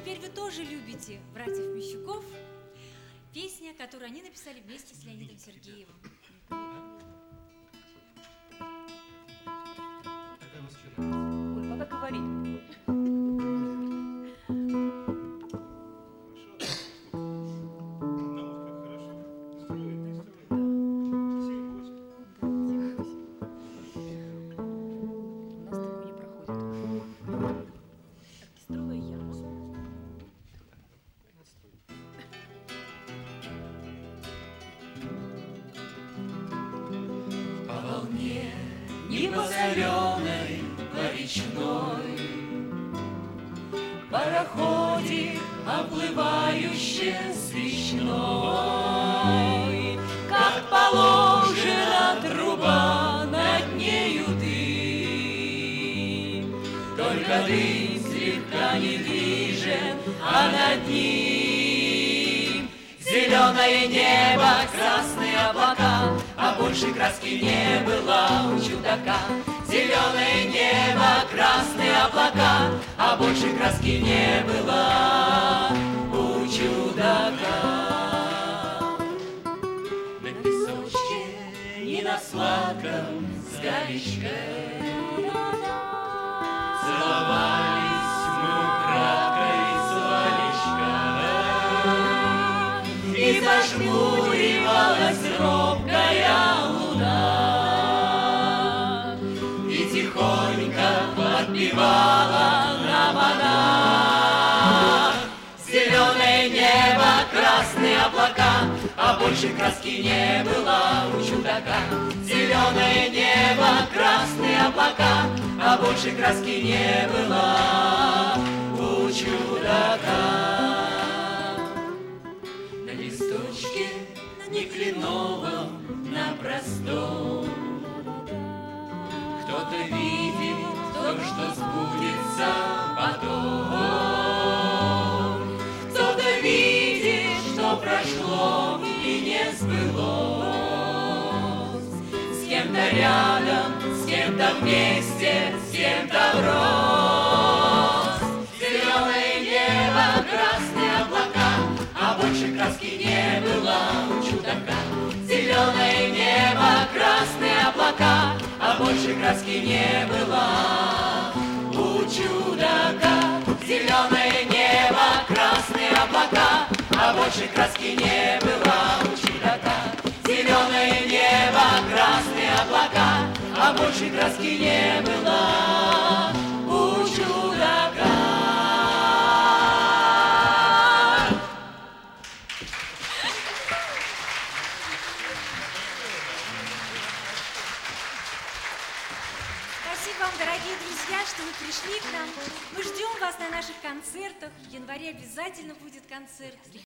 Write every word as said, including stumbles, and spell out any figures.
теперь вы тоже любите братьев Мещуков. Песня, которую они написали вместе с Леонидом Сергеевым. Коль, пока говори. Ни по соленой, по речной, пароходик, оплывающий свечной, как положена труба, над нею дым. Только дым слегка недвижен, а над ним зеленое небо, красные облака, а больше краски не было у чудака. Зеленое небо, красные облака, а больше краски не было у чудака. На песочке и на сладком с галечкой целовались мы украдкой с Валечкой, и зажмуривалась робкая луна, и тихонько подпевала нам она. Зеленое небо, красные облака, а больше краски не было у чудака. Зеленое небо, красные облака, а больше краски не было у чудака. На листочке не кленовом, на простом кто-то видит то, что сбудется потом. Кто-то видит, что прошло и не сбылось. С кем-то рядом, с кем-то вместе, с кем-то врозь. Зеленое небо, красные облака, а больше краски не было у чудака. Зеленое небо, красные облака, а больше краски не было у чудака. Зеленое небо, красные облака, а больше краски не было у чудака. Зеленое небо, красные облака, а больше краски не было у чудака. Спасибо вам, дорогие друзья, что вы пришли к нам. Мы ждем вас на наших концертах. В январе обязательно будет концерт.